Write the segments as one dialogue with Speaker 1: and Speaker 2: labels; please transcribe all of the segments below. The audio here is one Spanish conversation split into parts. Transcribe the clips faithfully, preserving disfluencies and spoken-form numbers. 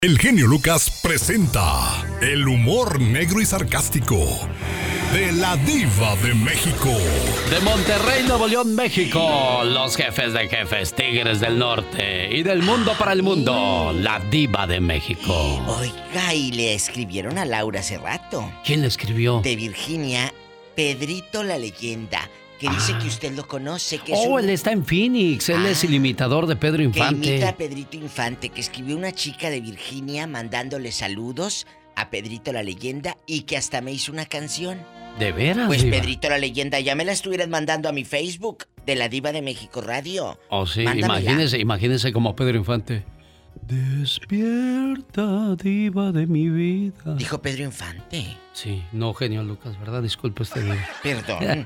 Speaker 1: El genio Lucas presenta el humor negro y sarcástico de la Diva de México.
Speaker 2: De Monterrey, Nuevo León, México, los jefes de jefes, tigres del norte y del mundo para el mundo, la Diva de México.
Speaker 3: Oiga, y le escribieron a Laura hace rato.
Speaker 2: ¿Quién le escribió?
Speaker 3: De Virginia, Pedrito la Leyenda, que ah. dice que usted lo conoce. Que
Speaker 2: oh,
Speaker 3: es un...
Speaker 2: él está en Phoenix, él ah, es el imitador de Pedro Infante.
Speaker 3: Que imita a Pedrito Infante, que escribió una chica de Virginia mandándole saludos a Pedrito la Leyenda y que hasta me hizo una canción.
Speaker 2: ¿De veras?
Speaker 3: Pues
Speaker 2: Diva?
Speaker 3: Pedrito la Leyenda, ya me la estuvieras mandando a mi Facebook de la Diva de México Radio.
Speaker 2: Oh, sí, imagínese, imagínese como Pedro Infante. Despierta, diva de mi vida.
Speaker 3: Dijo Pedro Infante.
Speaker 2: Sí, no, genio Lucas, ¿verdad? Disculpe usted. Diva.
Speaker 3: Perdón.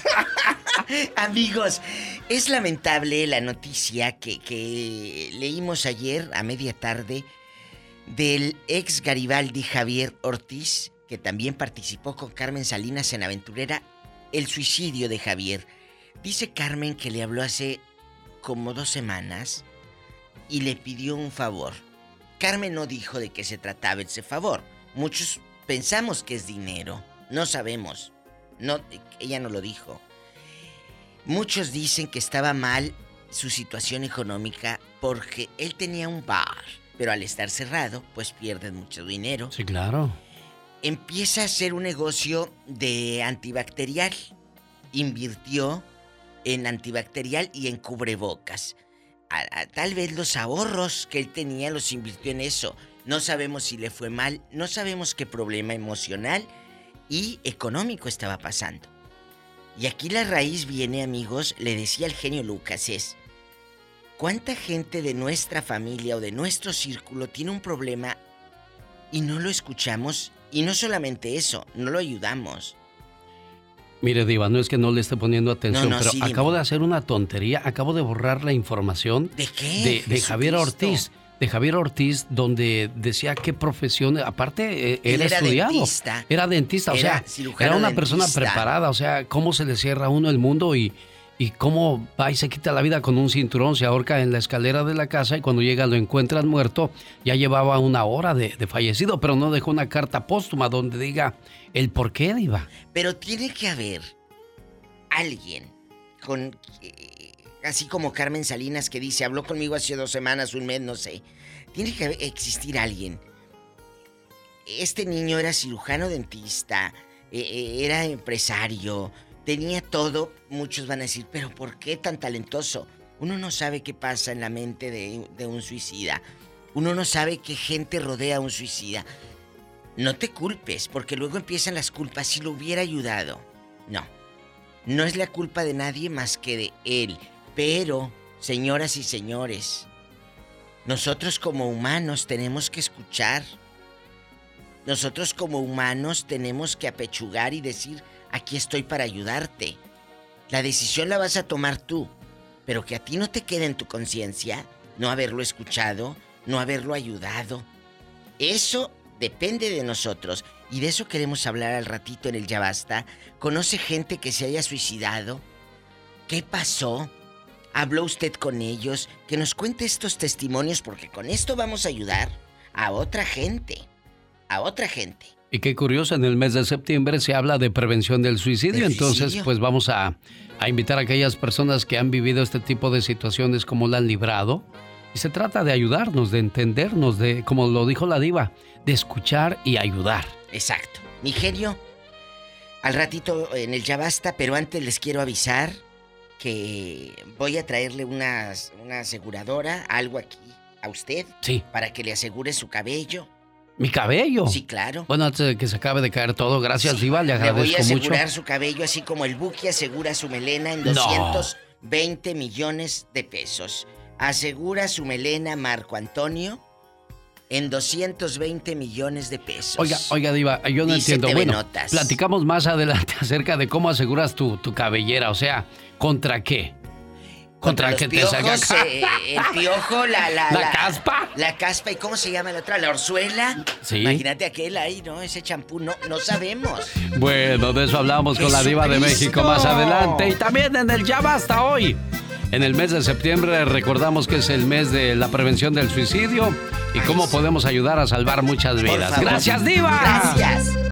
Speaker 3: Amigos, es lamentable la noticia que, que leímos ayer a media tarde del ex Garibaldi Javier Ortiz, que también participó con Carmen Salinas en Aventurera, el suicidio de Javier. Dice Carmen que le habló hace como dos semanas y le pidió un favor. Carmen no dijo de qué se trataba ese favor. Muchos pensamos que es dinero. No sabemos. No, ella no lo dijo. Muchos dicen que estaba mal su situación económica porque él tenía un bar, pero al estar cerrado, pues pierden mucho dinero.
Speaker 2: Sí, claro.
Speaker 3: Empieza a hacer un negocio de antibacterial. Invirtió en antibacterial y en cubrebocas. A, a, tal vez los ahorros que él tenía los invirtió en eso. No sabemos si le fue mal, no sabemos qué problema emocional y económico estaba pasando. Y aquí la raíz viene, amigos, le decía el genio Lucas, es ¿cuánta gente de nuestra familia o de nuestro círculo tiene un problema y no lo escuchamos? Y no solamente eso, no lo ayudamos.
Speaker 2: Mire, Diva, no es que no le esté poniendo atención,
Speaker 3: no, no,
Speaker 2: pero
Speaker 3: sí,
Speaker 2: acabo
Speaker 3: dime.
Speaker 2: de hacer una tontería, acabo de borrar la información.
Speaker 3: ¿De qué?
Speaker 2: De, de Javier Ortiz. De Javier Ortiz, donde decía qué profesión, aparte eh, era, era estudiado.
Speaker 3: Dentista.
Speaker 2: Era dentista, o
Speaker 3: era
Speaker 2: sea, era una
Speaker 3: dentista.
Speaker 2: persona preparada, o sea, cómo se le cierra a uno el mundo y, y cómo va y se quita la vida con un cinturón, se ahorca en la escalera de la casa y cuando llega lo encuentran muerto, ya llevaba una hora de, de fallecido, pero no dejó una carta póstuma donde diga el por qué, Diva.
Speaker 3: Pero tiene que haber alguien con... Eh, así como Carmen Salinas que dice, habló conmigo hace dos semanas, un mes, no sé. Tiene que existir alguien. Este niño era cirujano dentista, eh, era empresario, tenía todo. Muchos van a decir, pero ¿por qué tan talentoso? Uno no sabe qué pasa en la mente de, de un suicida. Uno no sabe qué gente rodea a un suicida. No te culpes, porque luego empiezan las culpas. Si lo hubiera ayudado. No. No es la culpa de nadie más que de él. Pero, señoras y señores, nosotros como humanos tenemos que escuchar. Nosotros como humanos tenemos que apechugar y decir, aquí estoy para ayudarte. La decisión la vas a tomar tú, pero que a ti no te quede en tu conciencia no haberlo escuchado, no haberlo ayudado. Eso depende de nosotros y de eso queremos hablar al ratito en el Ya Basta. ¿Conoce gente que se haya suicidado? ¿Qué pasó? ¿Habló usted con ellos? Que nos cuente estos testimonios porque con esto vamos a ayudar a otra gente. A otra gente.
Speaker 2: Y qué curioso, en el mes de septiembre se habla de prevención del suicidio. ¿Del Entonces, suicidio? pues vamos a, a invitar a aquellas personas que han vivido este tipo de situaciones, como la han librado. Y se trata de ayudarnos, de entendernos, de, como lo dijo la Diva, de escuchar y ayudar.
Speaker 3: Exacto. Mi genio, al ratito en el Ya Basta, pero antes les quiero avisar que voy a traerle una, una aseguradora, algo aquí a usted.
Speaker 2: Sí.
Speaker 3: Para que le asegure su cabello.
Speaker 2: ¿Mi cabello?
Speaker 3: Sí, claro.
Speaker 2: Bueno, antes de que se acabe de caer todo, gracias, sí. Diva, le agradezco mucho. Le voy a asegurar
Speaker 3: mucho. Su cabello, así como el Buki asegura su melena en doscientos veinte millones de pesos. Asegura su melena Marco Antonio en doscientos veinte millones de pesos.
Speaker 2: Oiga, oiga, Diva, yo no
Speaker 3: Dice
Speaker 2: entiendo. Bueno,
Speaker 3: notas.
Speaker 2: Platicamos más adelante acerca de cómo aseguras tu, tu cabellera, o sea, ¿contra qué?
Speaker 3: Contra, Contra que piojos, te salga eh, el piojo, la, la,
Speaker 2: la... ¿La
Speaker 3: la
Speaker 2: caspa?
Speaker 3: La caspa, ¿y cómo se llama la otra? ¿La orzuela?
Speaker 2: Sí.
Speaker 3: Imagínate aquel ahí, ¿no? Ese champú, no, no sabemos.
Speaker 2: Bueno, de eso hablamos con la Diva de México más adelante. Y también en el Ya Basta hoy. En el mes de septiembre recordamos que es el mes de la prevención del suicidio y cómo podemos ayudar a salvar muchas vidas.
Speaker 3: Favor.
Speaker 2: ¡Gracias, Diva!
Speaker 3: Gracias.